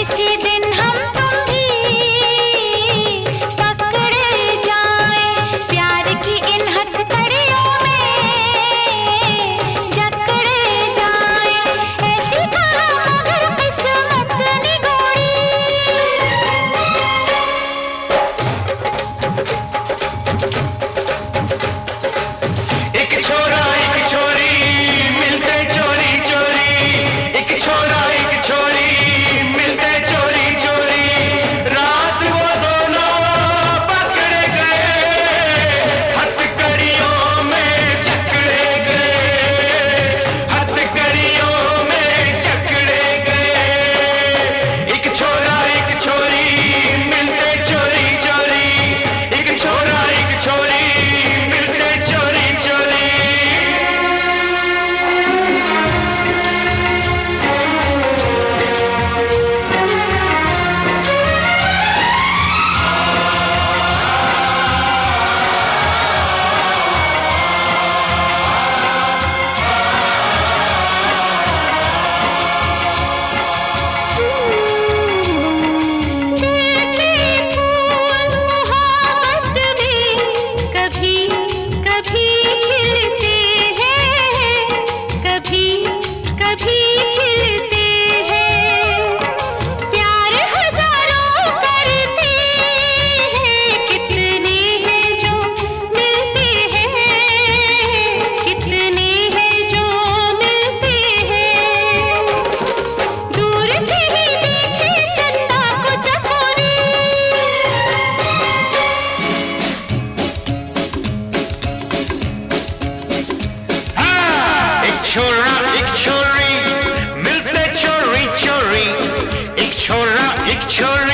किसी दिन हम तुम भी पकड़े जाएं, प्यार की इन हथकड़ियों में जकड़े जाएं। ऐसी कहा मगर किस्मत निगोड़ी। एक छोरा एक छोरी मिलते चोरी चोरी, एक छोरा एक छोरी मिलते चोरी चोरी, रात वो दोनों पकड़े गए, हथकड़ियों में जकड़े गए, हथकड़ियों में जकड़े गए। एक छोरा एक छोरी मिलते चोरी चोरी, एक छोरा एक छोरी मिलते चोरी चोरी। कभी कभी खिलते हैं, कभी कभी खिलते हैं। प्यार हजारों करते हैं, कितने हैं जो मिलते हैं, कितने हैं जो मिलते हैं। दूर से ही देखे चंदा को चकोरी। एक छोरा एक छोरी मिलते चोरी चोरी, एक छोरा एक छोरी